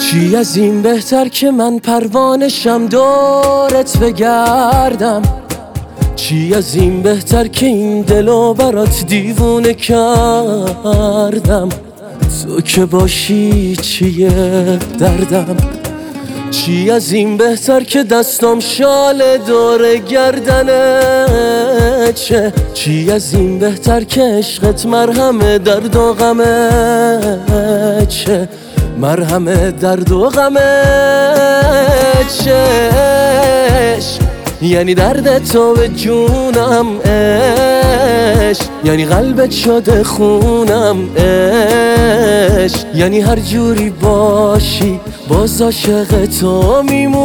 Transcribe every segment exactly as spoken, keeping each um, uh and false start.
چی از این بهتر که من پروانشم دورت بگردم؟ چی از این بهتر که این دلو برات دیوونه کردم؟ تو که باشی چیه دردم؟ چی از این بهتر که دستم شال دور گردنه چه؟ چی از این بهتر که عشقت مرهم درد و غمه چه؟ مرهم درد و غمه چش؟ یعنی درد تو به جونم عشق، یعنی قلبت شده خونم عشق، یعنی هر جوری باشی باز عاشق تو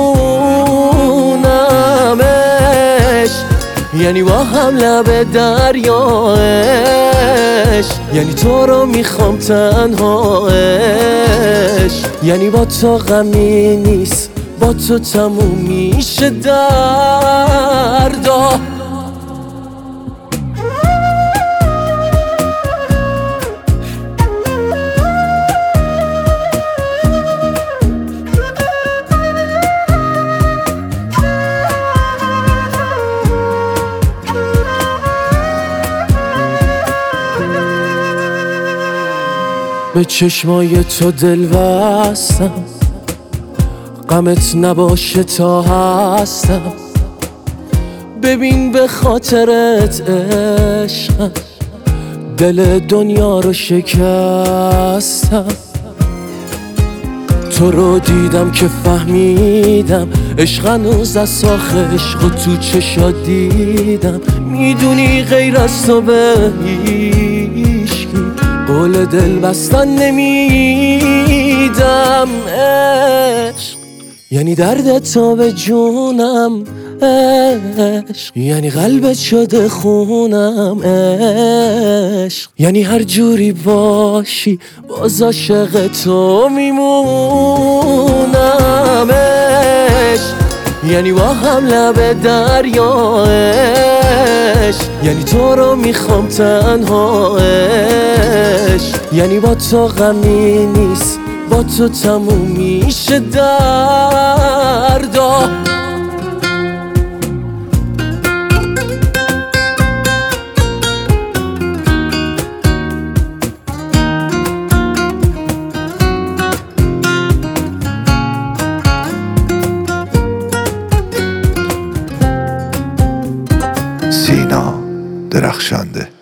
میمونم عشق، یعنی با هم لب دریا عشق، یعنی تو رو میخوام تنها عشق، یعنی با تو غمی نیست با تو تموم میشه دردا. به چشمای تو دل بستم، غمت نباشه تا هستم، ببین به خاطرت عشقم دل دنیا رو شکستم. تو رو دیدم که فهمیدم عشق هنوز از ساخ عشق و تو چشات دیدم، میدونی غیر از تو به هیچکی قول دل بستن نمیدم عشق، یعنی درد تو به جونم عشق، یعنی قلبت شده خونم عشق، یعنی هر جوری باشی باز عاشق تو میمونم عشق، یعنی با هم لب دریا عشق، یعنی تو رو میخوام تنها عشق، یعنی با تو غمی نیست با تو تموم میشه دردا. سینا درخشانده.